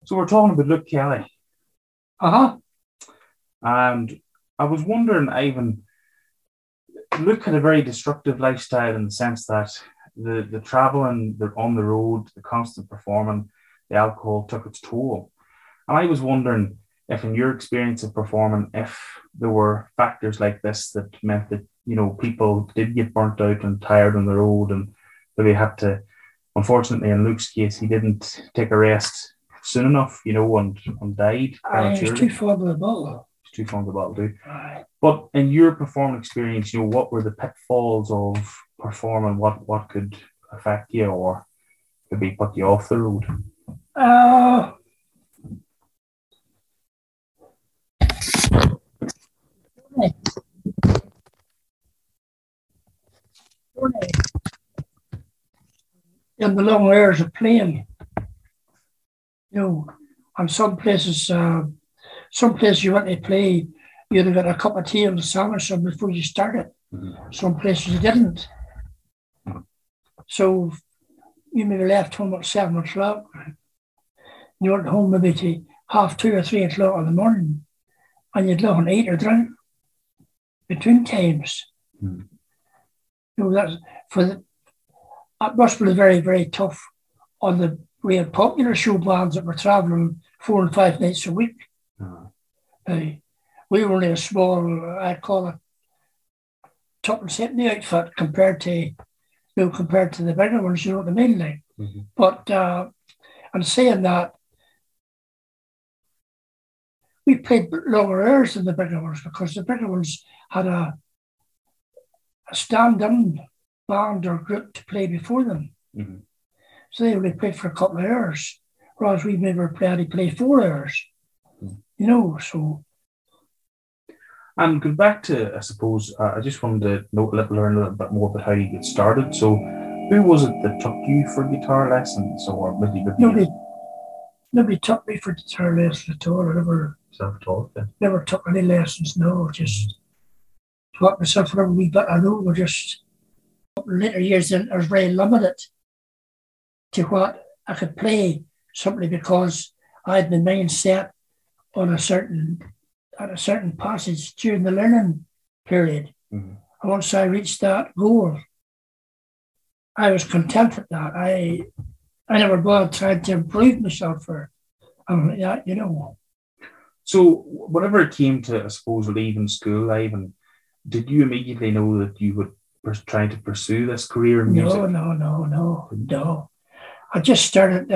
So we're talking about Luke Kelly, Uh-huh. and I was wondering, Ivan, Luke had a very destructive lifestyle in the sense that the traveling, the on the road, the constant performing, the alcohol took its toll. And I was wondering if, in your experience of performing, if there were factors like this that meant that people did get burnt out and tired on the road, and maybe had to. Unfortunately, in Luke's case, he didn't take a rest soon enough, and died I was too prematurely. fond of the bottle. It's too fond of battle too. Aye. But in your performing experience, what were the pitfalls of performing? What could affect you or maybe put you off the road? Uh, in the long hours of playing, and some places you went to play, you'd have got a cup of tea and a sandwich before you started. Mm-hmm. Some places you didn't. So you maybe left home at 7 o'clock. You went home maybe to 2:30 or 3 o'clock in the morning, and you'd look and eat or drink between times. Mm-hmm. That's that must be very, very tough on the real popular show bands that were travelling 4 and 5 nights a week. We were only a small, I call it, tuppence halfpenny outfit compared to the bigger ones, you know what I mean? Like. Mm-hmm. But I'm saying that we played longer hours than the bigger ones because the bigger ones had a stand-in band or group to play before them. Mm-hmm. So they only played for a couple of hours, whereas we maybe were planning to play 4 hours. Mm-hmm. So. And going back to, I suppose, I just wanted to learn a little bit more about how you get started. So, who was it that took you for guitar lessons, or maybe Nobody took me for guitar lessons at all. I self-taught? Never took any lessons. No, just taught myself whatever wee bit I know. Just later years, I was very limited to what I could play, simply because I had my mind set on a certain passage during the learning period. Mm-hmm. And once I reached that goal, I was content with that. I never bothered trying to improve myself for that, So whenever it came to, I suppose, leaving school, Ivan, did you immediately know that you would try to pursue this career in music? No. I just started.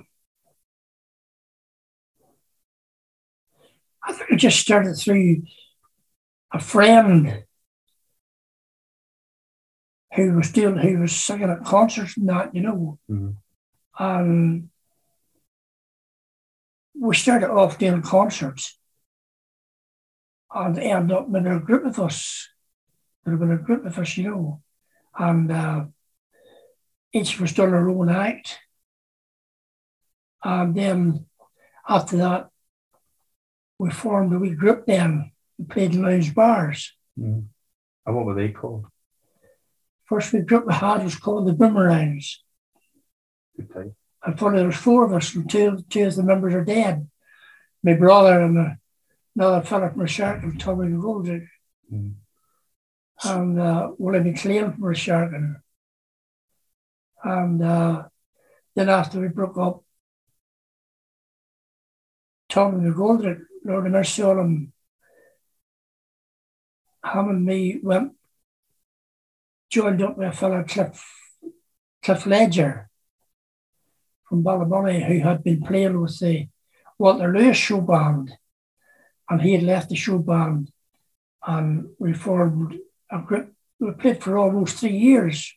I think I just started through a friend who was singing at concerts and that, Mm-hmm. And we started off doing concerts and ended up with a group of us. There had been a group of us, and each of us done our own act. And then after that, we formed a wee group then. We played in lounge bars. Mm-hmm. And what were they called? First wee group we had was called the Boomerangs. Okay. And funny, there was 4 of us, and two of the members are dead. My brother and another fellow from Resharkin, Tommy Goldrick. Mm-hmm. And Willie McLean from Resharkin. And then after we broke up, Tommy Goldrick, Lord of mercy on him, him and me joined up with a fellow, Cliff Ledger from Ballybunny, who had been playing with the Walter Lewis show band, and he had left the show band, and we formed a group. We played for almost 3 years.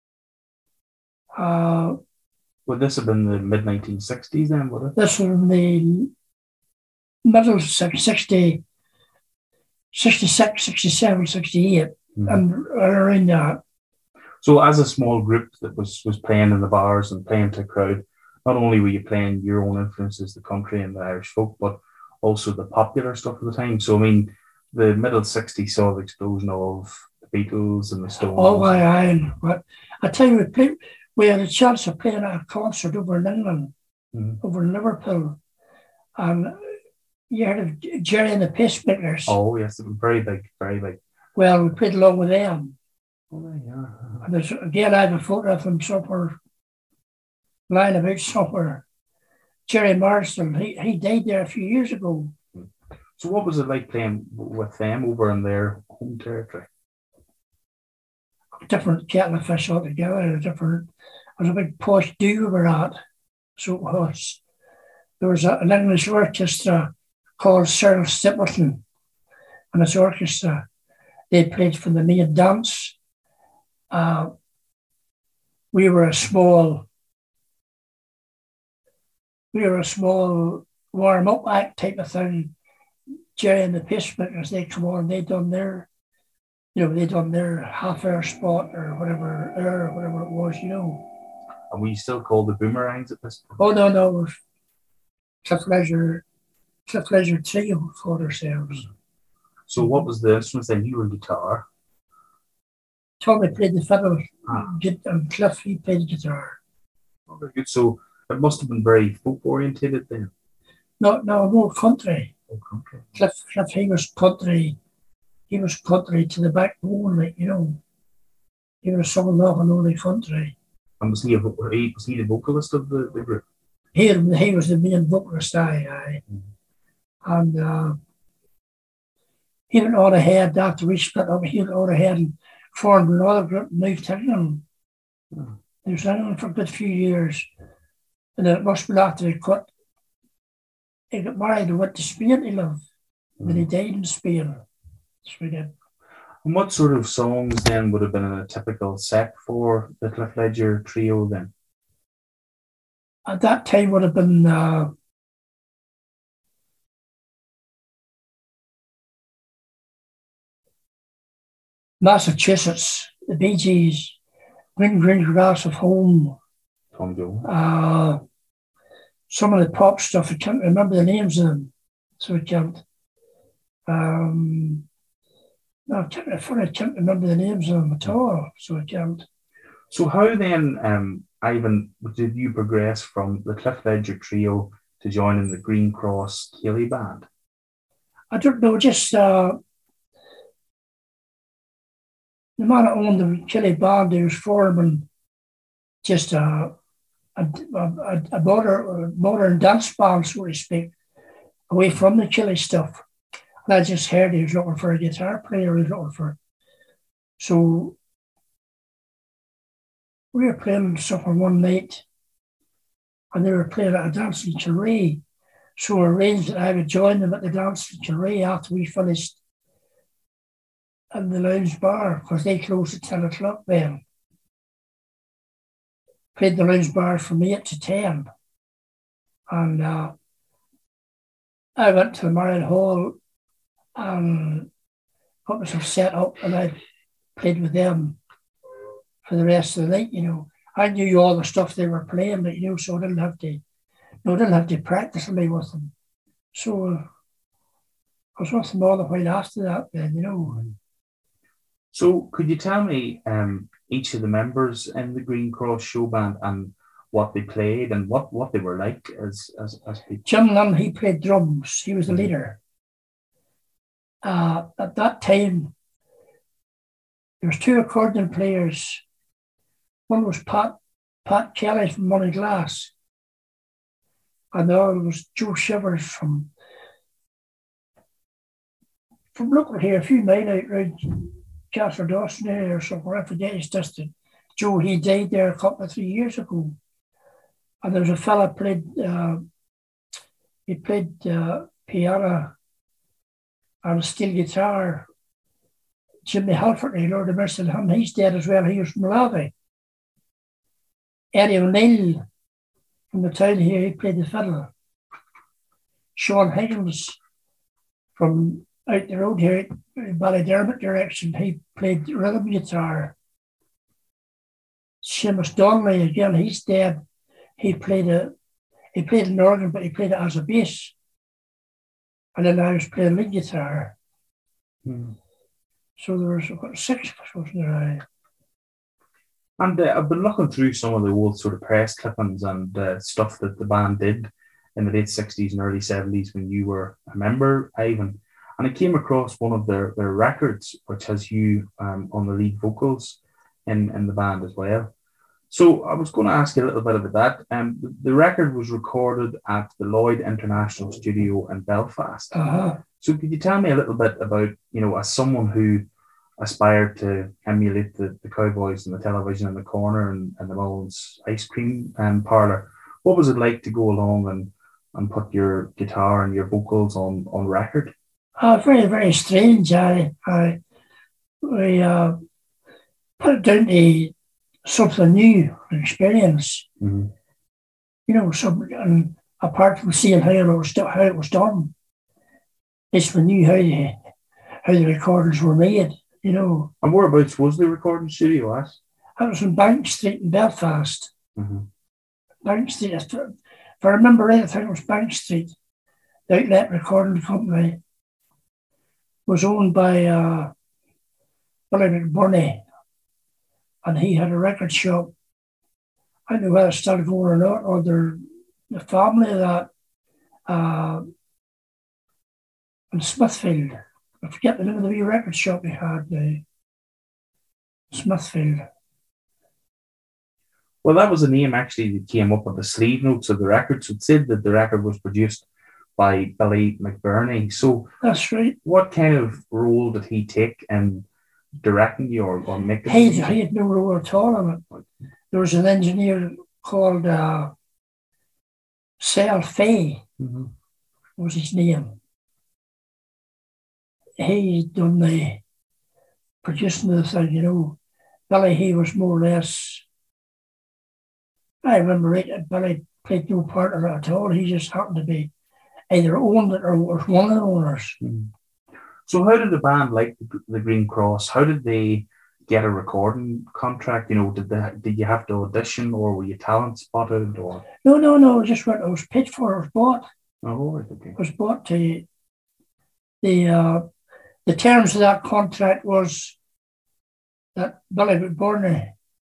Would this have been the mid-1960s then, would it? This was in the middle of 60, 66, 67, 68, Mm-hmm. and around that. So as a small group that was playing in the bars and playing to a crowd, not only were you playing your own influences, the country and the Irish folk, but also the popular stuff of the time. So, I mean, the middle 60s saw the explosion of the Beatles and the Stones. Oh, aye. But I tell you, we had a chance of playing at a concert over in England, Mm-hmm. over in Liverpool, And you heard of Jerry and the Pacemakers? Oh, yes, very big, very big. Well, we played along with them. Oh, yeah. And there's, again, I have a photo of him somewhere, lying about somewhere. Jerry Marston, he died there a few years ago. So what was it like playing with them over in their home territory? Different kettle of fish altogether. It was a big posh do we were at. So it was. There was an English orchestra called Cyril Stapleton, and his orchestra, they played for the main dance. We were a small warm-up act type of thing. Jerry and the Pacemakers, they come on, they done their half-hour spot or whatever it was, And we still call the Boomerangs at this point? Oh, no, it was Cliff Leisure Trio for ourselves. So what was the instruments then? You were guitar? Tommy played the fiddle, and Cliff, he played the guitar. Oh, very good. So it must have been very folk-orientated then? No, more country. Oh, country. Cliff, he was country. He was country to the backbone, like, He was singing off and only country. And was he the vocalist of the group? He was the main vocalist, aye. And he went on ahead after we split up. He went on ahead and formed another group and moved to England. He was in England for a good few years. And then it must be after he quit. He got married and went to Spain to live. And then he died in Spain. So we did. And what sort of songs then would have been in a typical set for the Cliff Leisure Trio then? At that time would have been Massachusetts, the Bee Gees, Green Grass of Home. Tom Jones. Some of the pop stuff, I can't remember the names of them, so I can't. I can't remember the names of them at all, so I can't. So how then, Ivan, did you progress from the Cliff Leisure Trio to joining the Green Cross Ceilidh Band? I don't know, just the man that owned the Ceilidh Band, he was forming just a modern dance band, so to speak, away from the Ceilidh stuff. And I just heard he was looking for a guitar player, So we were playing something one night, and they were playing at a dance in Kilray. So we arranged that I would join them at the dance in Kilray after we finished in the lounge bar, because they closed at 10 o'clock then. Played the lounge bar from 8 to 10. And I went to the Marriott Hall and got myself set up, and I played with them for the rest of the night, I knew all the stuff they were playing, but, so I didn't have to practice with them. So I was with them all the while after that then, So could you tell me each of the members in the Green Cross show band and what they played and what they were like as people? Jim Lynn, he played drums. He was the leader. At that time, there was two accordion players. One was Pat Kelly from Money Glass, and the other was Joe Shivers from local here, a few miles out round Castle Dawson area or somewhere. I forget his distance. Joe, he died there a couple of 3 years ago. And there was a fella played piano and a steel guitar. Jimmy Halford, Lord of mercy on him, he's dead as well. He was from Malawi. Eddie O'Neill from the town here, he played the fiddle. Sean Higgins from out the road here, Ballydermot direction, he played rhythm guitar. Seamus Donnelly, again, he's dead. He played an organ, but he played it as a bass. And then I was playing lead guitar. So there was about 6 of us, wasn't there? And I've been looking through some of the old sort of press clippings and stuff that the band did in the late 60s and early 70s when you were a member, Ivan. And I came across one of their records, which has you on the lead vocals in the band as well. So I was going to ask you a little bit about that. The record was recorded at the Lloyd International Studio in Belfast. So could you tell me a little bit about, as someone who aspired to emulate the Cowboys and the television in the corner and the Mullins ice cream parlour, what was it like to go along and put your guitar and your vocals on record? Very, very strange. We put it down to something new, an experience. Something, and apart from seeing how it was done, it's we knew how the recordings were made. And whereabouts was the recording studio at? I was in Bank Street in Belfast. Bank Street. If I remember right, I think it was Bank Street. The Outlet Recording Company was owned by Billy McBurney, and he had a record shop. I don't know whether it started going or not, or the family of that in Smithfield. I forget the name of the wee record shop he had, Smithfield. Well, that was a name actually that came up on the sleeve notes of the record. So it said that the record was produced by Billy McBurney. So that's right. What kind of role did he take in directing you or making? He had no role at all in it. There was an engineer called Sal Fay, was his name. He done the producing of the thing, Billy, he was more or less, I remember right, Billy played no part of it at all. He just happened to be either owned it or was one of the owners. So how did the band like the Green Cross? How did they get a recording contract? Did you have to audition, or were you talent spotted? Or No. Just what it was paid for. It was bought. Oh, okay. It was bought to the terms of that contract was that Billy McBurney,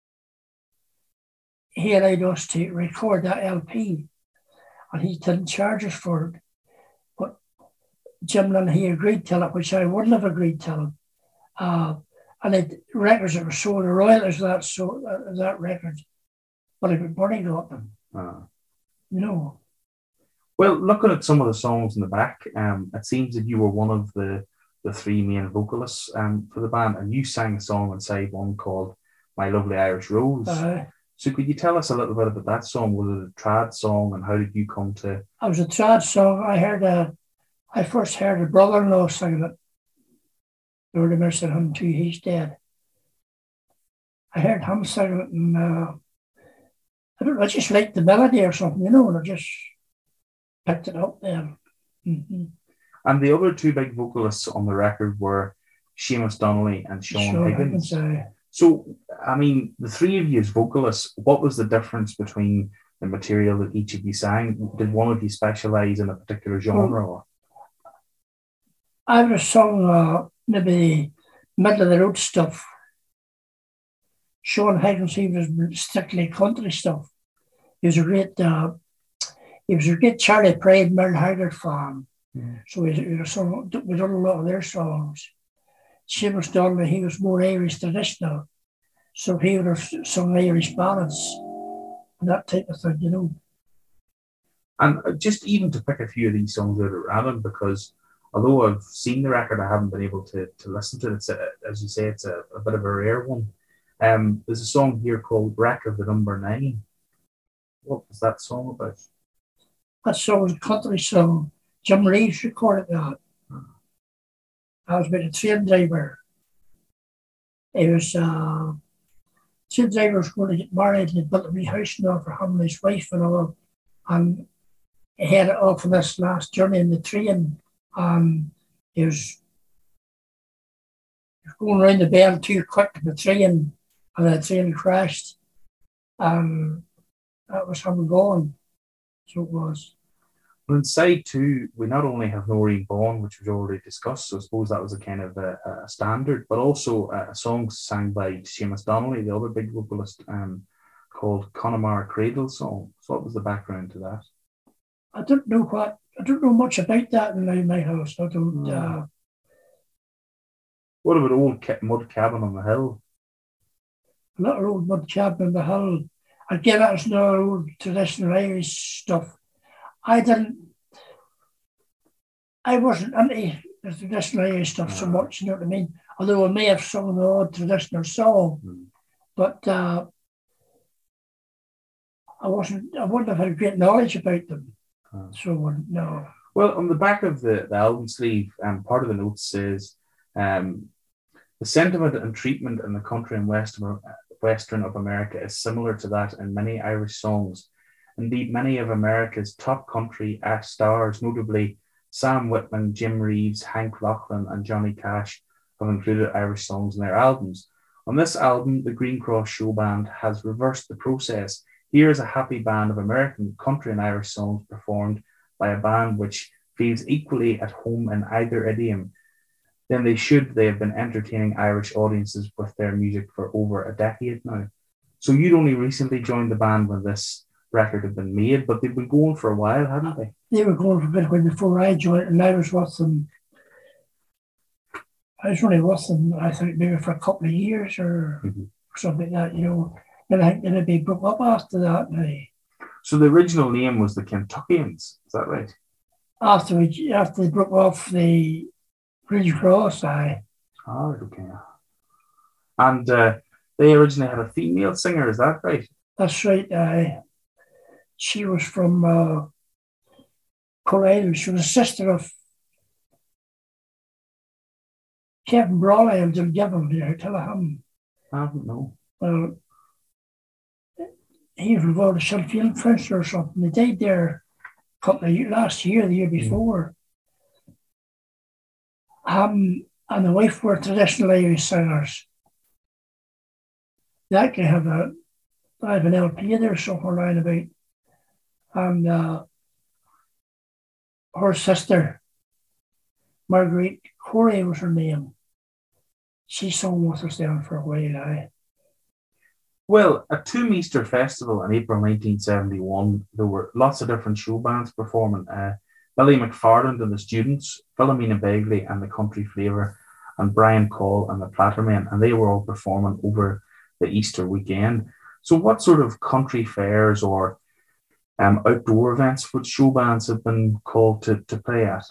he allowed us to record that LP, and he didn't charge us for it. But Jim Lynn, he agreed to it, which I wouldn't have agreed to him. And the records that were sold, the royalties of that record, Billy McBurney got them. Well, looking at some of the songs in the back, it seems that you were one of the three main vocalists for the band, and you sang a song on side one called My Lovely Irish Rose. So could you tell us a little bit about that song? Was it a trad song, and how did you come to? It was a trad song. I first heard a brother-in-law singing it. Lord have mercy on him too, he's dead. I heard him singing it, and I just liked the melody or something, and I just picked it up there. And the other two big vocalists on the record were Seamus Donnelly and Sean Higgins. So, the three of you as vocalists, what was the difference between the material that each of you sang? Did one of you specialise in a particular genre? Well, I would have sung maybe middle of the road stuff. Sean Higgins, he was strictly country stuff. He was a great Charlie Pride, Merle Haggard fan. So we done a lot of their songs. Seamus Donnelly, he was more Irish traditional, so he would have sung Irish ballads and that type of thing, And just even to pick a few of these songs out at random, because although I've seen the record, I haven't been able to listen to it. It's as you say, it's a bit of a rare one. There's a song here called Wreck of the Number 9. What was that song about? That song was a country song. Jim Reeves recorded that. I was with a train driver. He was train driver was going to get married, and he built a wee house now for him and his wife and all. And he headed off on this last journey in the train. He was going around the bend too quick to the train, and the train crashed. That was him gone. So it was. Well, in side two, we not only have Noreen Bawn, which we've already discussed, so I suppose that was a kind of a standard, but also a song sang by Seamus Donnelly, the other big vocalist, called Connemara Cradle Song. So what was the background to that? I don't know much about that in my house. I don't. What about old mud cabin on the hill? Little old mud cabin on the hill. Again, that was no old traditional Irish stuff. I wasn't into the traditional Irish stuff so much, you know what I mean? Although I may have sung the odd traditional song, but I wouldn't have had great knowledge about them. So, no. Well, on the back of the album sleeve, part of the note says, the sentiment and treatment in the country and western of America is similar to that in many Irish songs. Indeed, many of America's top country stars, notably Sam Whitman, Jim Reeves, Hank Locklin, and Johnny Cash, have included Irish songs in their albums. On this album, the Green Cross Show Band has reversed the process. Here is a happy band of American country and Irish songs performed by a band which feels equally at home in either idiom. Then they have been entertaining Irish audiences with their music for over a decade now. So you'd only recently joined the band when this record had been made, but they've been going for a while, hadn't they? They were going for a bit when before I joined, and I was with them. I was only with them, I think, maybe for a couple of years or something like that, you know. And I think they maybe broke up after that. So the original name was the Kentuckians, is that right? After they broke off the Green Cross, okay. And they originally had a female singer, is that right? That's right. She was from Coral. She was a sister of Kevin Brawley and Dungiven here, tell him. I don't know. Well, he was involved in Sheffield French or something. He died there last year, the year before. And the wife were traditional Irish singers. They actually have I have an LP there somewhere lying about. And her sister, Marguerite Corey was her name. She sung with us there for a while. Well, at Tomb Easter Festival in April 1971, there were lots of different show bands performing. Billy McFarland and the Students, Philomena Begley and the Country Flavour, and Brian Call and the Plattermen, and they were all performing over the Easter weekend. So what sort of country fairs or outdoor events would show bands have been called to play at?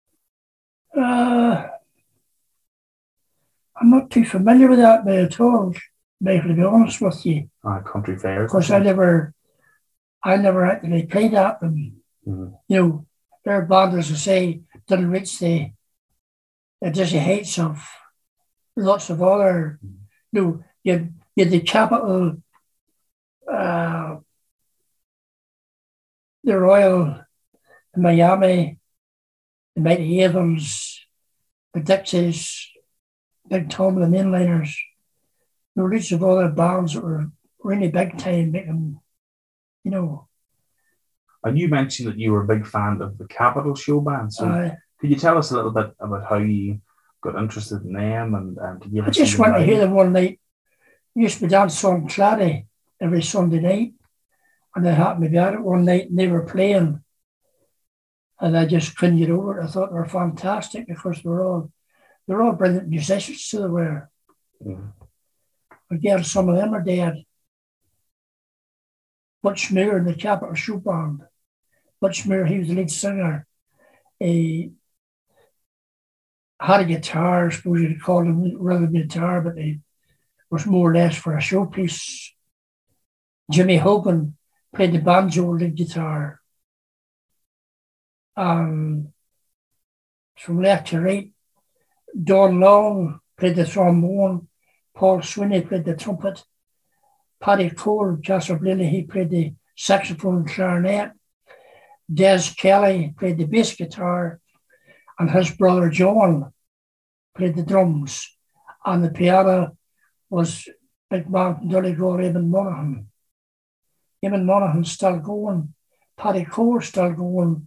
I'm not too familiar with that at all, to be honest with you. Country fairs? Of course, I never actually played at them. You know, their band, as I say, didn't reach the dizzy heights of lots of other. You know, you had the Capitol, the Royal, the Miami, the Mighty Avons, the Dixies, Big Tom, and the Mainliners. You know, lots of other bands that were really big time, making, you know. And you mentioned that you were a big fan of the Capitol Show Band. So could you tell us a little bit about how you got interested in them? And I just went to hear them one night. I used to be dancing on Clary every Sunday night. And they happened to be at it one night and they were playing. And I just couldn't get over it. I thought they were fantastic because they're all brilliant musicians, so they were. Again, some of them are dead. Butch Moore in the Capitol Show Band. Butch Moore, he was the lead singer. He had a guitar, I suppose you'd call him rhythm guitar, but he was more or less for a showpiece. Jimmy Hogan played the banjo lead guitar. From left to right, Don Long played the trombone. Paul Sweeney played the trumpet. Paddy Cole, Jasper Blaney, he played the saxophone and clarinet. Des Kelly played the bass guitar. And his brother John played the drums. And the piano was big man from Donegal, Eamon Monaghan. Eamon Monaghan's still going. Paddy Cole's still going.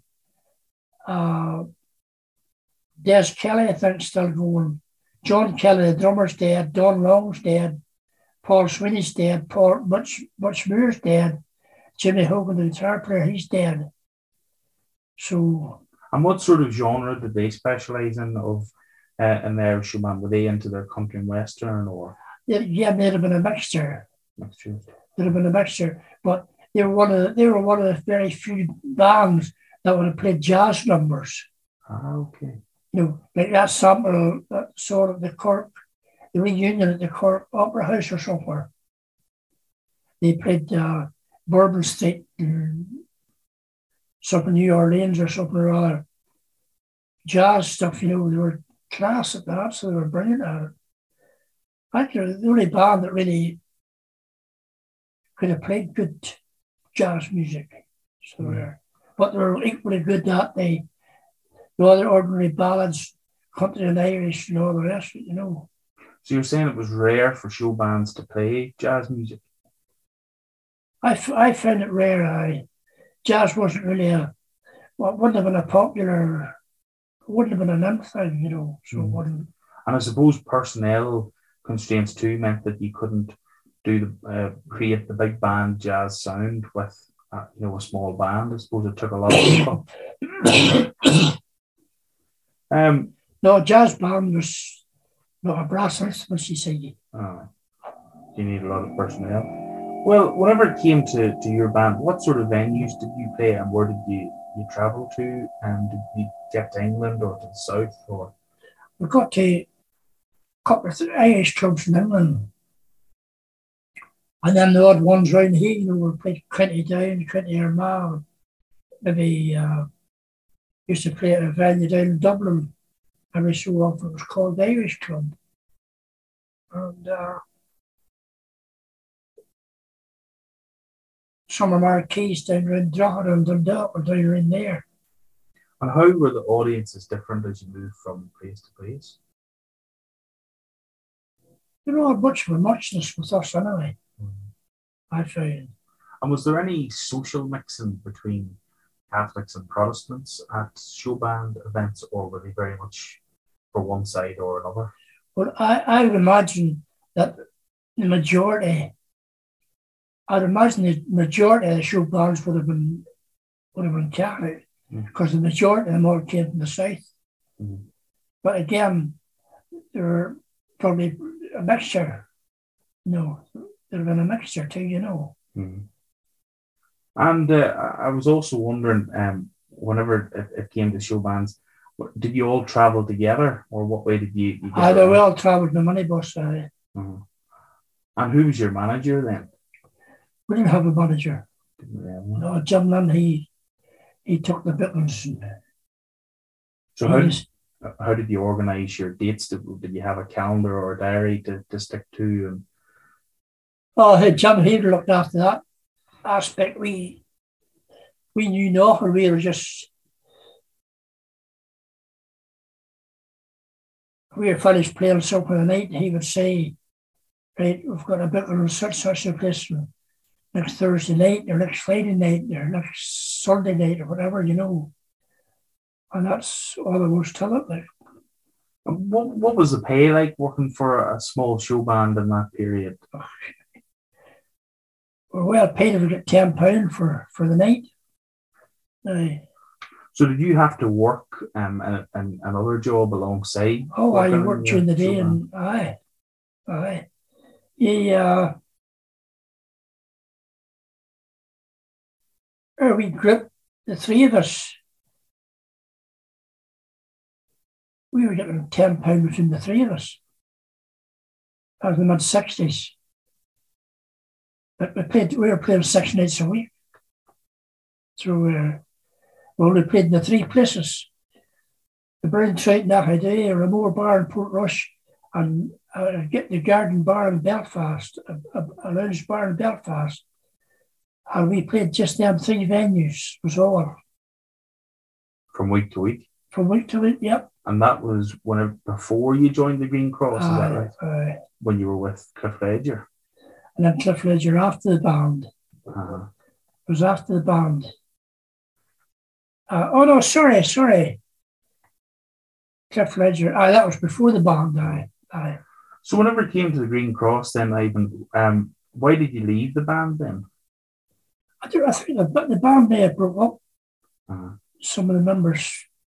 Des Kelly, I think, still going. John Kelly, the drummer's dead. Don Long's dead. Paul Sweeney's dead. Butch Moore's dead. Jimmy Hogan, the guitar player, he's dead. So, And what sort of genre did they specialise in in their Irish show band? Were they into their country and western or yeah, they'd have been a mixture. mixture? There'd have been a mixture, but they were one of the very few bands that would have played jazz numbers. Ah, okay. Like that sample, that sort of the reunion at the Cork Opera House or somewhere. They played Bourbon Street and something New Orleans or something or other. Jazz stuff, they were class at that, so they were brilliant at it. I think they're the only band that really could have played good jazz music. So but they were equally good at the other ordinary ballads, country and Irish and all the rest of it, So you're saying it was rare for show bands to play jazz music? I found it rare. Jazz wasn't really wouldn't have been wouldn't have been an in thing, so it wouldn't. And I suppose personnel constraints too meant that you couldn't create the big band jazz sound with a small band. I suppose it took a lot of people. No, jazz band was not a brass instrument, you see. You need a lot of personnel. Well, whenever it came to your band, what sort of venues did you play and where did you travel to? And did you get to England or to the south? Or we got to a couple of Irish clubs in England. And then the odd ones round here, we played County Down, County Armagh. Maybe used to play at a venue down in Dublin every so often. It was called the Irish Club. And some of our keys down around Drogheda and Dundalk were down around there. And how were the audiences different as you moved from place to place? Much of a muchness with us anyway. I found. And was there any social mixing between Catholics and Protestants at show band events, or were they very much for one side or another? Well, I would imagine that the majority of the show bands would have been Catholic, because the majority of them all came from the south. Mm-hmm. But again, there were probably a mixture. There'd have been a mixture too, Mm-hmm. And I was also wondering, whenever it came to show bands, did you all travel together, or what way did you get around? We all travelled in a minibus. Mm-hmm. And who was your manager then? We didn't have a manager. No, Jim Lynn, he took the bookings. So how did you organise your dates? Did you have a calendar or a diary to stick to? Jim, he looked after that aspect. We knew nothing. We were finished playing something the night, and he would say, right, we've got a booking on such a place next Thursday night, or next Friday night, or next Sunday night, or whatever, And that's all there was to it. Like. What was the pay like working for a small show band in that period? We're well paid if we get £10 for the night. So did you have to work another job alongside? You worked during the day, and aye. We group, the three of us, we were getting £10 between the three of us. That was in the mid-60s. But we were playing 6 nights a week. So we played in the three places. The Brown Trout in Achaday, a Ramore Bar in Portrush, and get the Garden Bar in Belfast, a lounge bar in Belfast. And we played just them 3 venues, was all. From week to week? From week to week, yep. And that was before you joined the Green Cross, is that right? When you were with Cliff Ledger? And then Cliff Ledger after the band. Uh-huh. It was after the band. Sorry. Cliff Ledger. That was before the band. Aye. So whenever it came to the Green Cross then, Ivan, why did you leave the band then? I think the band may have broke up. Uh-huh. some of the members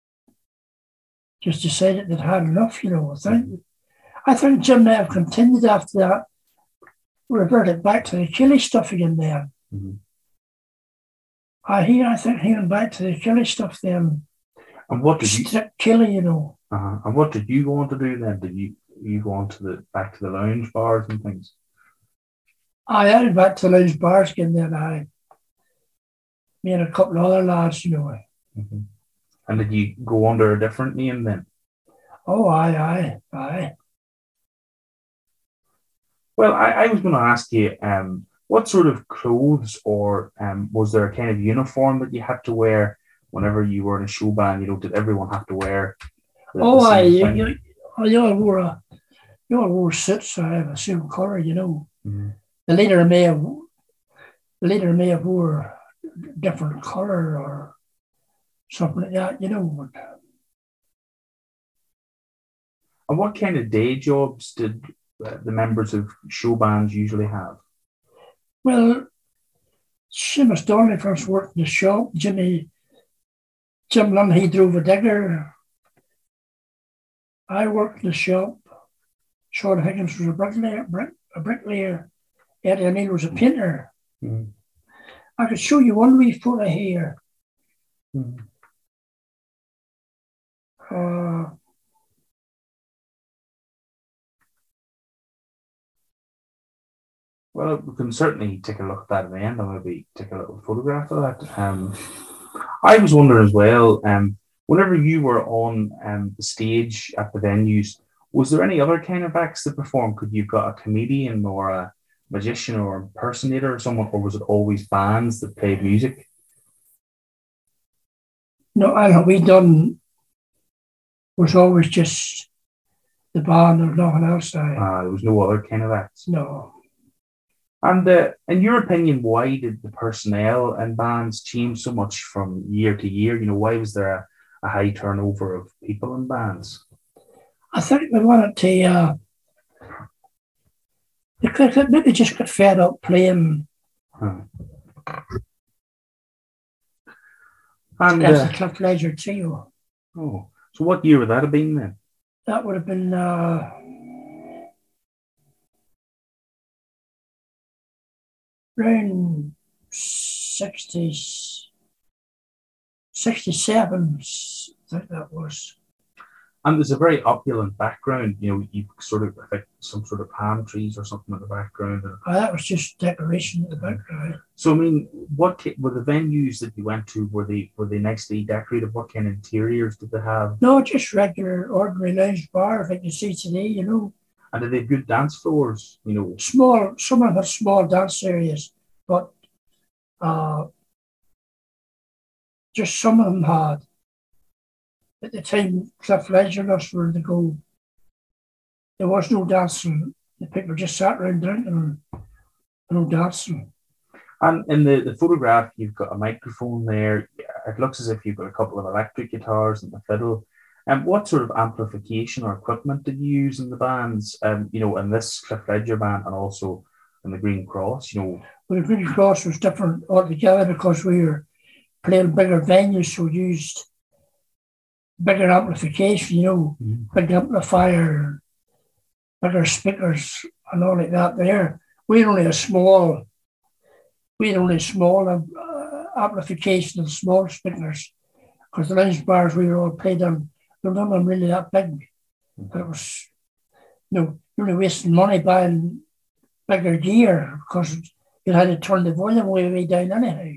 just decided they'd had enough, you know. I think Jim may have continued after that, reverted back to the Killie stuff again then. Mm-hmm. I think he went back to the Killie stuff then. And what did you Killie, you know? And what did you go on to do then? Did you go on to back to the lounge bars and things? I went back to the lounge bars again then. Me and a couple of other lads, you know. Mm-hmm. And did you go under a different name then? Oh, aye. Well, I was going to ask you, what sort of clothes or was there a kind of uniform that you had to wear whenever you were in a show band? You know, did everyone have to wear? You all wore suits. I have a same colour, you know. Mm-hmm. The leader may have wore a different colour or something like that, you know. And what kind of day jobs did the members of show bands usually have? Well, Seamus Donnelly first worked in the shop. Jim Lunn, he drove a digger. I worked in the shop. Sean Higgins was a bricklayer. Eddie O'Neill was a painter. Mm-hmm. I could show you one wee photo here. Mm-hmm. Well, we can certainly take a look at that at the end and maybe take a little photograph of that. I was wondering as well, whenever you were on the stage at the venues, was there any other kind of acts that performed? Could you have got a comedian or a magician or impersonator or someone, or was it always bands that played music? No, I know we done was always just the band or nothing else. There was no other kind of acts? No. And in your opinion, why did the personnel and bands change so much from year to year? You know, why was there a high turnover of people in bands? I think they wanted to, they maybe just got fed up playing. And that's the Cliff Ledger trio. Oh, so what year would that have been then? That would have been around 60s, 67, I think that was. And there's a very opulent background, you know, you sort of like some sort of palm trees or something in the background. That was just decoration in the background. So, I mean, what were the venues that you went to? Were they nicely decorated? What kind of interiors did they have? No, just regular, ordinary lounge bar, like you see today, you know. And did they have good dance floors, you know? Small, some of them had small dance areas, but just some of them had. At the time, Cliff Ledger and us were to go, there was no dancing. The people just sat around drinking and no dancing. And in the photograph, you've got a microphone there. It looks as if you've got a couple of electric guitars and a fiddle. And what sort of amplification or equipment did you use in the bands? You know, in this Cliff Ledger band and also in the Green Cross, you know? Well, the Green Cross was different altogether because we were playing bigger venues, so we used bigger amplification, you know, big amplifier, bigger speakers and all like that there. We had only a small amplification of small speakers because the lounge bars we were all played on, none of them really that big. But it was, you know, you're only wasting money buying bigger gear because you had to turn the volume way down anyhow.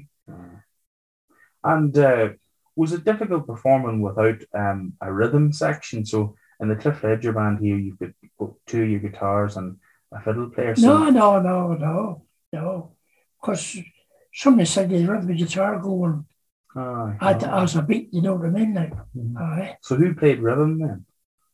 And was it difficult performing without a rhythm section? So in the Cliff Ledger band here, you could put two of your guitars and a fiddle player. So No. Because somebody said the rhythm guitar going as a beat, you know what I mean? Like, So who played rhythm then?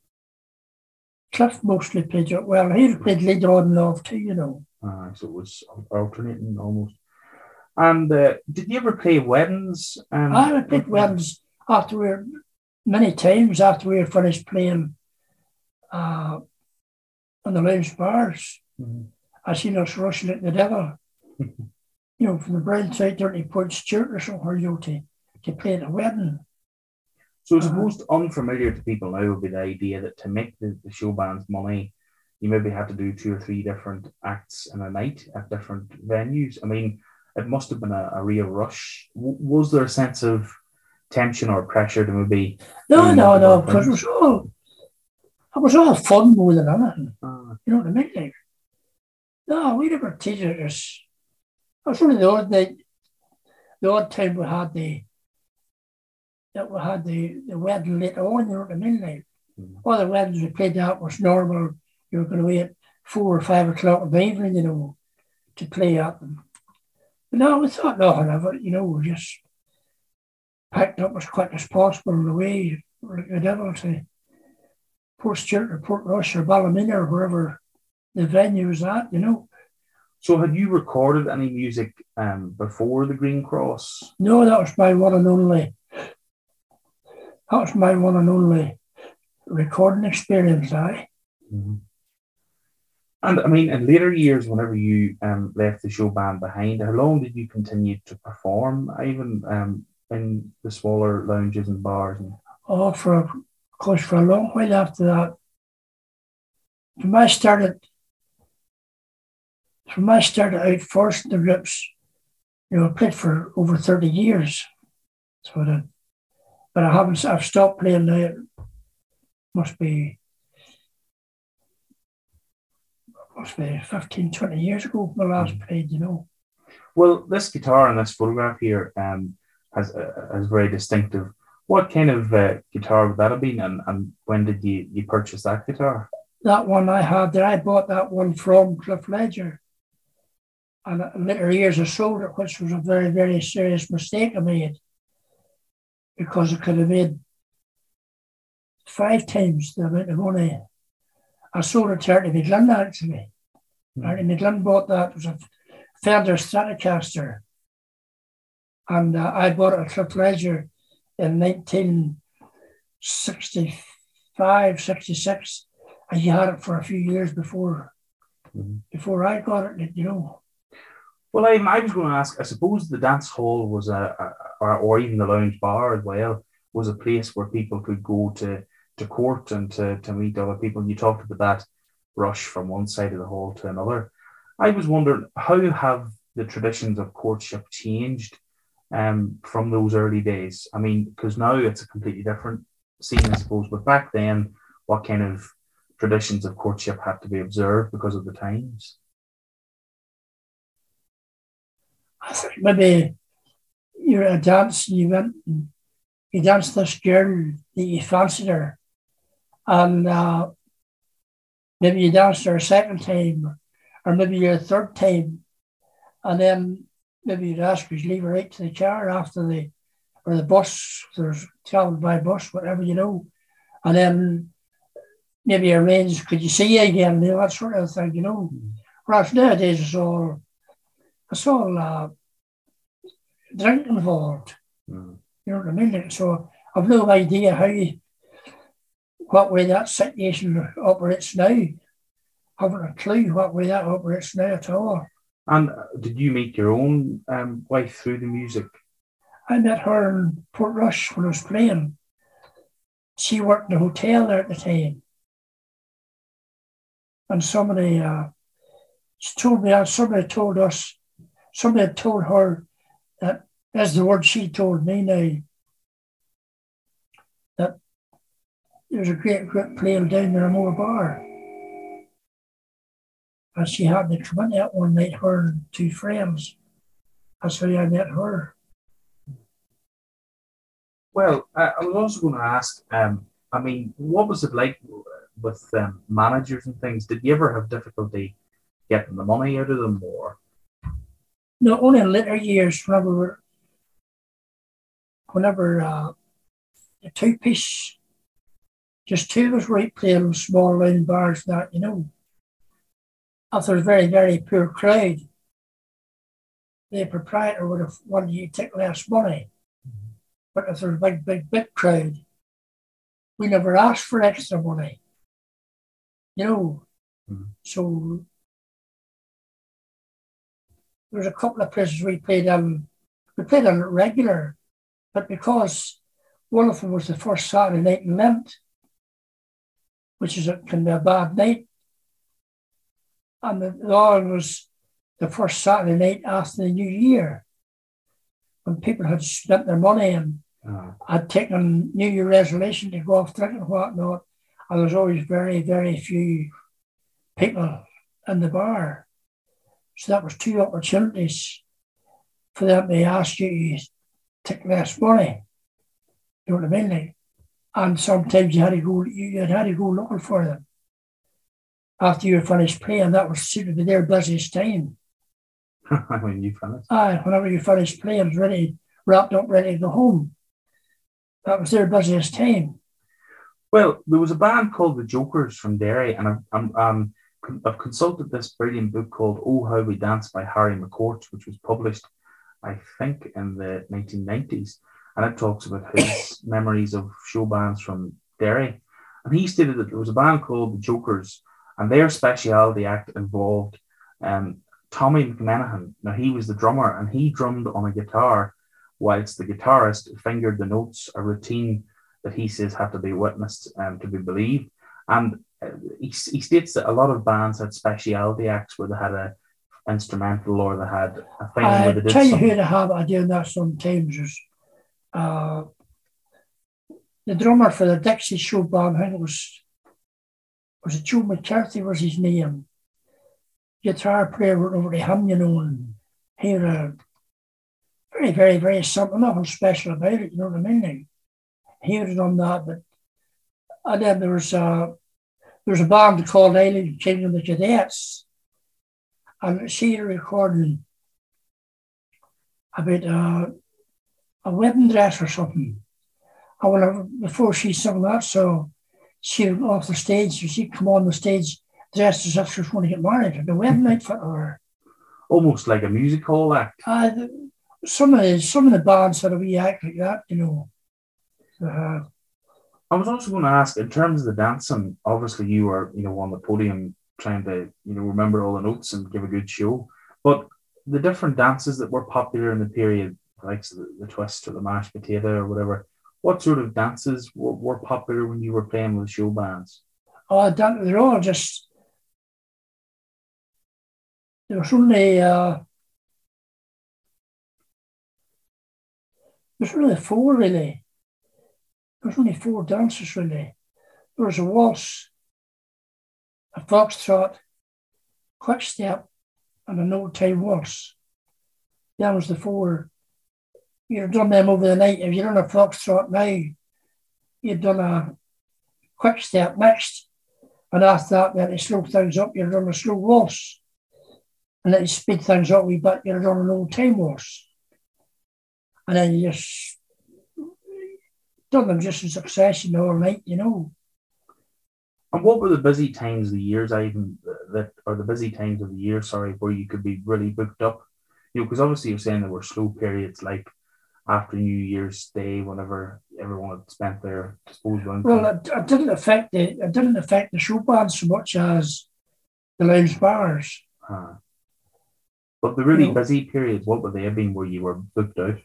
Cliff mostly played it. Well, he played lead on and off too, you know. So it was alternating almost. And did you ever play weddings? I played weddings many times after we had finished playing on the lounge bars. Mm-hmm. I seen us rushing at the devil, you know, from the Brown side, 30 Point Stewart or somewhere, you know, to play at a wedding. So I suppose unfamiliar to people now would be the idea that to make the show bands money, you maybe had to do 2 or 3 different acts in a night at different venues. I mean, it must have been a real rush. Was there a sense of tension or pressure to maybe? No, because it was all fun more than anything. You know what I mean? Like, no, we never teased us. It was only the odd time we had the wedding later on, you know what I mean? Like, all the weddings we played that was normal. You were going to wait at 4 or 5 o'clock in the evening, you know, to play at them. But no, we thought nothing of it, you know, we just packed up as quick as possible and away, like the devil, to Port Stewart or Portrush or Ballymena or wherever the venue was at, you know. So had you recorded any music before the Green Cross? No, that was my one and only recording experience, Mm-hmm. And I mean, in later years, whenever you left the show band behind, how long did you continue to perform, even in the smaller lounges and bars? For a long while after that. From I started out first in the Rips, you know, I played for over 30 years. So but I've stopped playing now. It must be 15, 20 years ago, my last played, you know. Well, this guitar in this photograph here has very distinctive. What kind of guitar would that have been, and when did you purchase that guitar? That one I had there, I bought that one from Cliff Ledger. And in later years I sold it, which was a very, very serious mistake I made, because I could have made 5 times the amount of money. I sold it to Artie McGlynn, actually. Artie McGlynn bought that. It was a Fender Stratocaster. And I bought it at Cliff Ledger in 1965, 66. And he had it for a few years before I got it, you know. Well, I was going to ask, I suppose the dance hall was or even the lounge bar as well, was a place where people could go to court and to meet other people. And you talked about that rush from one side of the hall to another. I was wondering, how have the traditions of courtship changed from those early days? I mean, because now it's a completely different scene, I suppose. But back then, what kind of traditions of courtship had to be observed because of the times? I think maybe you're at a dance and you danced this girl that you fancied her, and maybe you danced her a second time, or maybe your third time, and then maybe you'd ask her to leave her out to the car after the bus, if there's traveled by bus, whatever, you know, and then maybe arrange, could you see you again, you know, that sort of thing, you know. Whereas nowadays it's all drink involved. You know what I mean? So I've no idea what way that situation operates now. I haven't a clue what way that operates now at all. And did you meet your own wife through the music? I met her in Portrush when I was playing. She worked in a hotel there at the time. And somebody had told her that, as the word she told me now, that there's a great playing down there in Moore Bar. And she had me come in that one night, her and 2 friends. That's how I met her. Well, I was also going to ask, I mean, what was it like with managers and things? Did you ever have difficulty getting the money out of them, or? No, only in later years, whenever the 2-piece, just 2 of us were playing small round bars, that, you know. If there's a very, very poor crowd, the proprietor would have wanted you to take less money. But if there's a big crowd, we never asked for extra money. You know, so there's a couple of places we played on regular, but because one of them was the first Saturday night in Lent, which can be a bad night. And the other was the first Saturday night after the New Year, when people had spent their money and had taken New Year resolution to go off drinking and whatnot. And there's always very, very few people in the bar. So that was two opportunities for them to ask you to take less money. You know what I mean? Like, and sometimes you had to go looking for them after you were finished playing. That was suited to their busiest time. When you finished? Whenever you finished playing, ready, wrapped up, ready to go home. That was their busiest time. Well, there was a band called the Jokers from Derry, and I've consulted this brilliant book called Oh How We Dance by Harry McCourt, which was published, I think, in the 1990s. And it talks about his memories of show bands from Derry. And he stated that there was a band called the Jokers, and their speciality act involved Tommy McMenahan. Now, he was the drummer, and he drummed on a guitar whilst the guitarist fingered the notes, a routine that he says had to be witnessed to be believed. And he states that a lot of bands had speciality acts where they had an instrumental or they had a thing where they did tell you something. who they have I doing that sometimes is the drummer for the Dixie Show band. I think it was it Joe McCarthy was his name. Guitar player went over to him, you know, and he had a very, very, very simple, nothing special about it, you know what I mean? Like, he had done that, but and then there was a band called Island King of the Cadets, and she had a recording about a wedding dress or something. And whenever, before she sung that song, she went off the stage, and she'd come on the stage dressed as if she was going to get married, and the wedding outfit or Almost like a music hall act. Some of the bands had a wee act like that, you know. I was also going to ask, in terms of the dancing, obviously you were, on the podium trying to, remember all the notes and give a good show. But the different dances that were popular in the period, like the twist or the mashed potato or whatever, what sort of dances were popular when you were playing with show bands? Oh, they're all just. There was only there's only four really. There's only four dances really. There was a waltz, a foxtrot, quick step, and an old time waltz. That was the four. You've done them over the night. If you've done a foxtrot now, you've done a quick step next. And after that, then to slow things up, you've done a slow waltz. And then to speed things up a wee bit, you've done an old time waltz. And then you just done them just in succession all night, you know. And what were the busy times of the years, where you could be really booked up? Because obviously you're saying there were slow periods like after New Year's Day, whenever everyone had spent their disposable income. Well, it didn't affect the show bands so much as the lounge bars. But the really busy periods, what would they have been where you were booked out?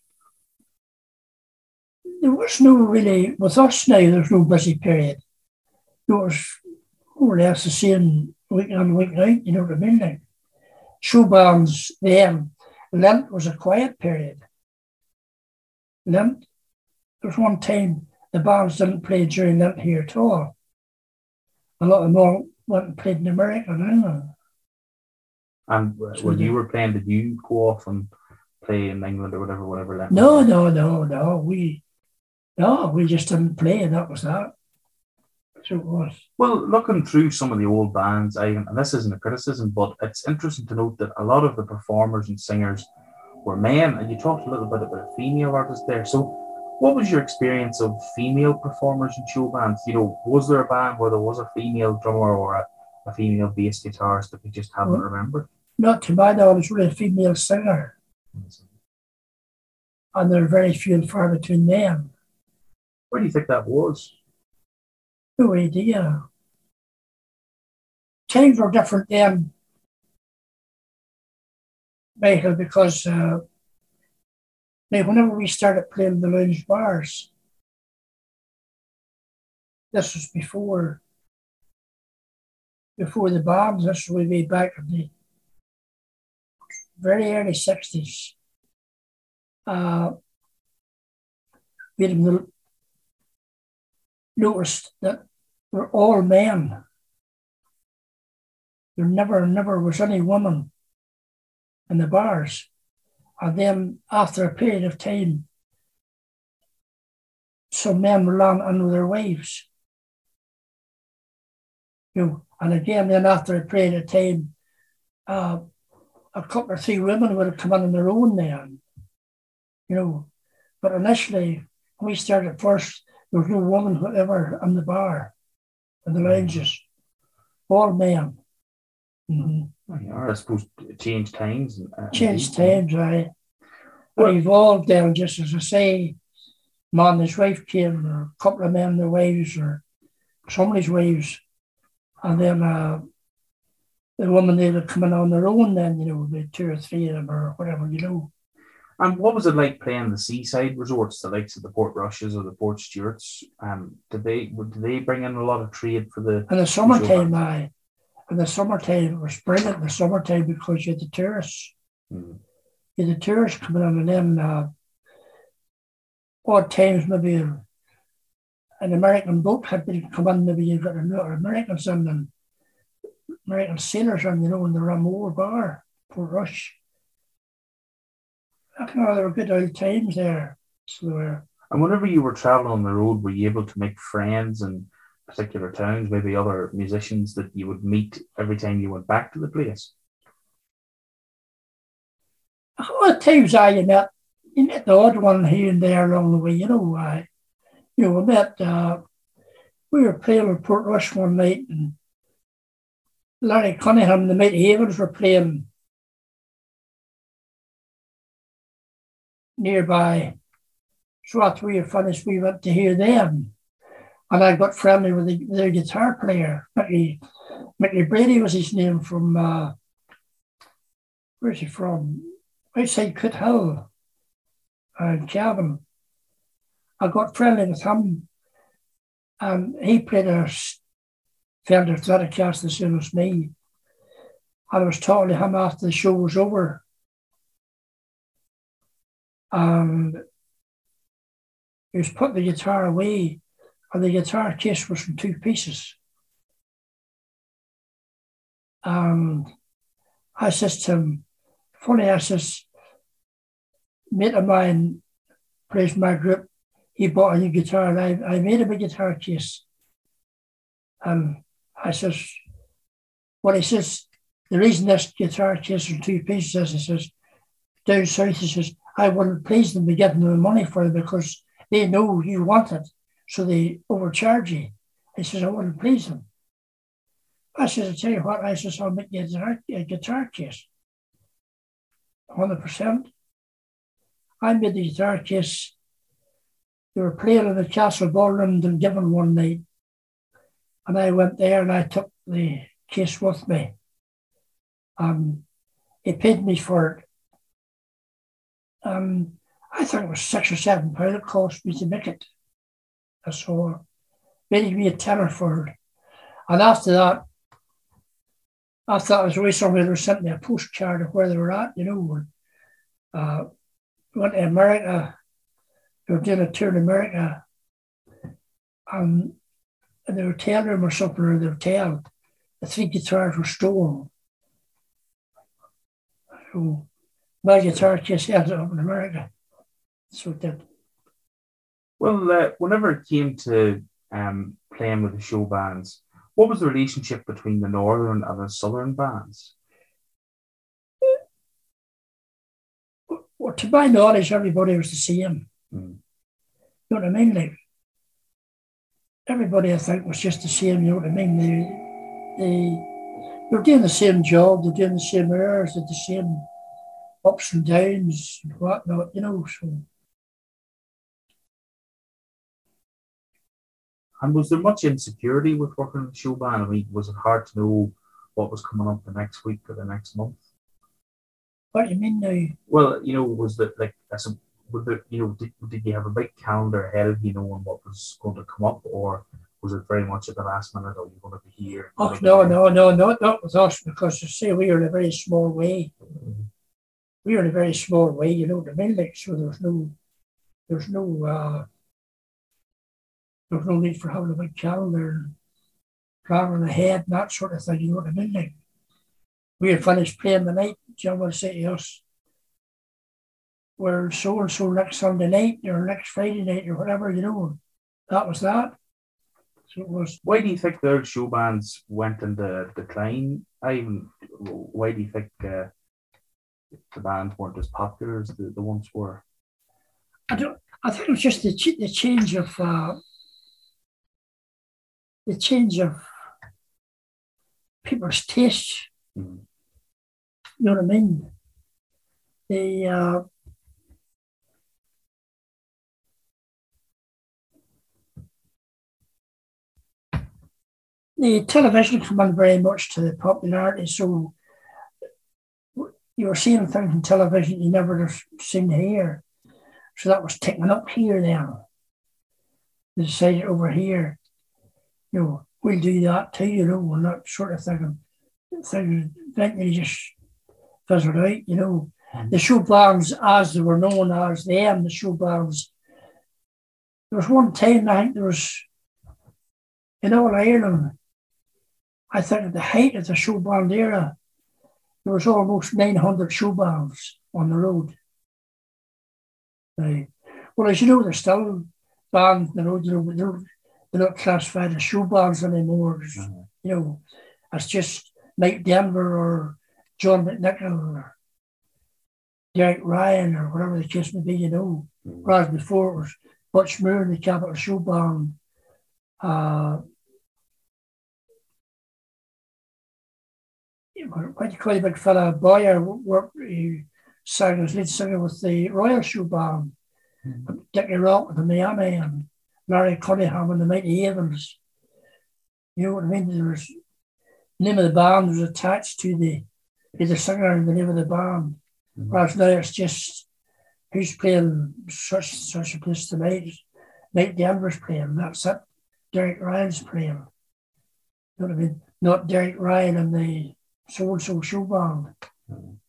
There was no really, with us now, there's no busy period. There was more or less the same week in, week out, you know what I mean? Like, show bands then, Lent was a quiet period. Lent, there was one time the bands didn't play during Lent here at all. A lot of them all went and played in America and England. And when you were playing, did you go off and play in England or whatever Lent? No. We just didn't play, and that was that. So it was. Well, looking through some of the old bands, and this isn't a criticism, but it's interesting to note that a lot of the performers and singers were men, and you talked a little bit about female artists there. So what was your experience of female performers in show bands? Was there a band where there was a female drummer or a female bass guitarist that we just haven't remembered? Not to my knowledge, really a female singer. And there are very few and far between them. Where do you think that was? No idea. Times were different then, Michael, because whenever we started playing the lounge bars, this was before the bombs. This was way back in the very early 60s. We had noticed that we're all men. There never was any woman in the bars. And then after a period of time, some men were long under their wives. And again, then after a period of time, a couple or three women would have come on their own then. But initially, when we started first, there was no woman ever in the bar, in the lounges, all men. Mm-hmm. I suppose changed times. Changed times, aye. But evolved then, just as I say, man, his wife came, or a couple of men, their wives, or somebody's wives, and then the women, they were coming on their own then, the two or three of them, or whatever, And what was it like playing the seaside resorts, the likes of the Portrushes or the Port Stewarts? Did they bring in a lot of trade for the? In the summertime, aye. In the summertime, it was brilliant in the summertime because you had the tourists. Mm. You had the tourists coming in, and then odd times maybe an American boat had been come in, maybe you've got Americans in and American sailors in, in the Ramore bar, Portrush. There were good old times there. So there were. And whenever you were traveling on the road, were you able to make friends in particular towns, maybe other musicians that you would meet every time you went back to the place? At times, you met the odd one here and there along the way. We met. We were playing with Portrush one night, and Larry Cunningham and the Mighty Havens were playing nearby. So after we were finished, we went to hear them. And I got friendly with their guitar player. Mickey Brady was his name, from, where's he from? Outside Coothill and Cavan. I got friendly with him. And he played a Fender Stratocaster the same as me. And I was talking to him after the show was over. And he was putting the guitar away, and the guitar case was from two pieces. And I says to him, funny, I says, mate of mine plays my group, he bought a new guitar, and I made him a guitar case. And I says, he says, the reason this guitar case is two pieces is, he says, down south, he says, I wouldn't please them to give them the money for it because they know you want it, so they overcharge you. He says, I wouldn't please them. I says, I tell you what, I says, I'll make you a guitar case. 100%. I made the guitar case. They were playing in the Castle Ballroom in Given one night. And I went there and I took the case with me. He paid me for it. I think it was £6 or £7 it cost me to make it. So made me a tenner for it. And after that, I was away somewhere, they sent me a postcard of where they were at, went to America. They were doing a tour in America. And in the hotel room or something, or the hotel, the three guitars were stolen. So my guitar case ended up in America. So it did. Well, whenever it came to playing with the show bands, what was the relationship between the northern and the southern bands? Well, to my knowledge, everybody was the same. Mm. You know what I mean? Like, everybody, I think, was just the same. You know what I mean? They were doing the same job, they're doing the same hours, they're the same ups and downs and whatnot, so. And was there much insecurity with working in the show band? I mean, was it hard to know what was coming up the next week or the next month? What do you mean now? Well, was that like, did you have a big calendar ahead of you knowing what was going to come up, or was it very much at the last minute, or you going to be here? Oh, no, not with us, because you see, we were in a very small way. We were in a very small way, you know, the main like, so there's no need for having a big calendar and traveling ahead and that sort of thing, you know what I mean? Like, we had finished playing the night, John would say to us, we're so and so next Sunday night or next Friday night or whatever, you know. That was that. So it was. Why do you think their show bands went into decline? Why do you think the bands weren't as popular as the ones were? I think it was just the change of people's taste. Mm. You know what I mean? The television came on very much to the popularity, so you were seeing things on television you never have seen here. So that was ticking up here then. They decided over here, you know, we'll do that too, you know, we're not sort of thinking eventually just fizzled out, you know. Mm-hmm. The show bands, as they were known as them, the show bands, there was one time, I think there was, in all Ireland, I think at the height of the show band era, there was almost 900 show bands on the road. Well, as you know, there's still bands on the road, you know, they're not classified as show bands anymore. Mm-hmm. You know, it's just Mike Denver or John McNichol or Derek Ryan or whatever the case may be, you know. Mm-hmm. Whereas before it was Butch Moore and the Capital Show Band. Quite a big fella, Boyer, he sang as lead singer with the Royal Show Band. Mm-hmm. Dickie Rock with the Miami and Larry Cunningham and the Mighty Evans. You know what I mean? There was the name of the band was attached to the singer and the name of the band. Mm-hmm. Whereas now it's just who's playing such a place tonight. Mike Denver's playing, that's it. Derek Ryan's playing. You know what I mean? Not Derek Ryan and the so-and-so show band. Mm-hmm.